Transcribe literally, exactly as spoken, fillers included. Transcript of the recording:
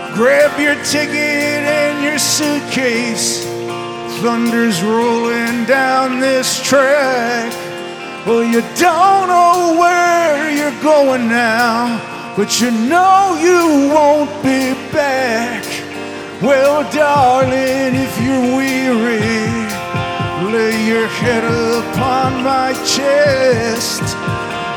Grab your ticket and your suitcase. Thunder's rolling down this track. Well, you don't know where you're going now, but you know you won't be back. Well, darling, if you're weary, lay your head upon my chest.